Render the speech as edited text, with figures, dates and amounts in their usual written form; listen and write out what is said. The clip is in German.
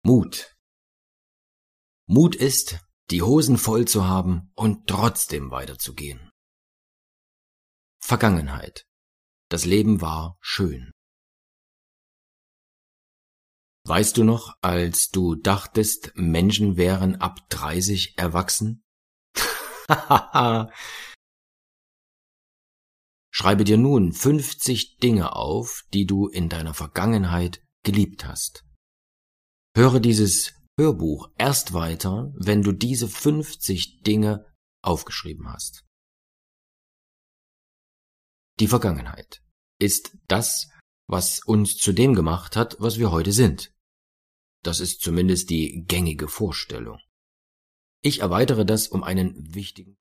Mut. Mut ist, die Hosen voll zu haben und trotzdem weiterzugehen. Vergangenheit. Das Leben war schön. Weißt du noch, als du dachtest, Menschen wären ab 30 erwachsen? Schreibe dir nun 50 Dinge auf, die du in deiner Vergangenheit geliebt hast. Höre dieses Hörbuch erst weiter, wenn du diese 50 Dinge aufgeschrieben hast. Die Vergangenheit ist das, was uns zu dem gemacht hat, was wir heute sind. Das ist zumindest die gängige Vorstellung. Ich erweitere das um einen wichtigen